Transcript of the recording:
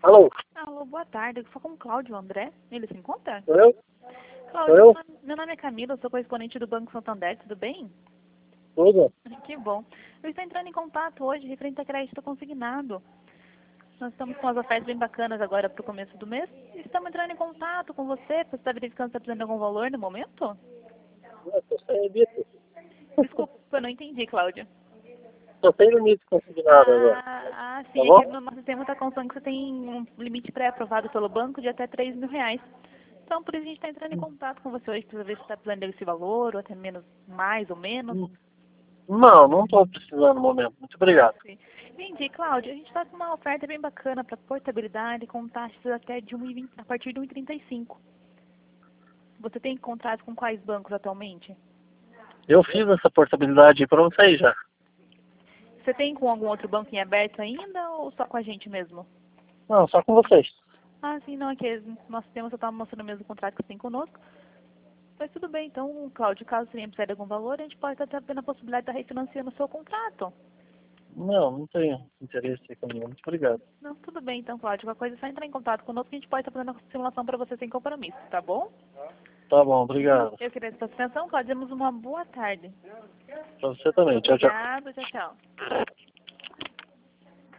Alô? Alô, boa tarde. Eu sou com o Cláudio André. Ele se encontra? Sou eu? Cláudio, Eu? meu nome é Camila, eu sou correspondente do Banco Santander, tudo bem? Tudo? Que bom. Eu estou entrando em contato hoje referente a crédito consignado. Nós estamos com as ofertas bem bacanas agora para o começo do mês. Estamos entrando em contato com você para estar verificando se está precisando de algum valor no momento? Eu tô sem limite. Desculpa, eu não entendi, Cláudia. Tô sem limite consignado agora. Tá Sim, aqui bom? no nosso sistema está constando que você tem um limite pré-aprovado pelo banco de até R$ 3.000. Então, por isso a gente está entrando em contato com você hoje para ver se está precisando desse valor, ou até menos, mais ou menos. Não, não tô precisando no momento. Muito obrigado. Sim. Entendi, Cláudia. A gente está com uma oferta bem bacana para portabilidade com taxas até de 1,20, a partir de 1,35. Você tem contrato com quais bancos atualmente? Eu fiz essa portabilidade aí pra vocês já. Você tem com algum outro banco em aberto ainda ou só com a gente mesmo? Não, só com vocês. Sim, não, é que nosso sistema só está mostrando o mesmo contrato que você tem conosco. Mas tudo bem, então, Cláudio, caso você tenha precisar de algum valor, a gente pode estar tendo a possibilidade de estar refinanciando o seu contrato. Não tenho interesse aí comigo. Muito obrigado. Não, tudo bem, então, Cláudio. Qualquer coisa é só entrar em contato conosco que a gente pode estar fazendo a simulação para você sem compromisso, tá bom? Tá bom, obrigado. Eu queria a sua atenção, Cláudio. Demos uma boa tarde. Pra você também. Tchau, tchau. Obrigada, tchau, tchau.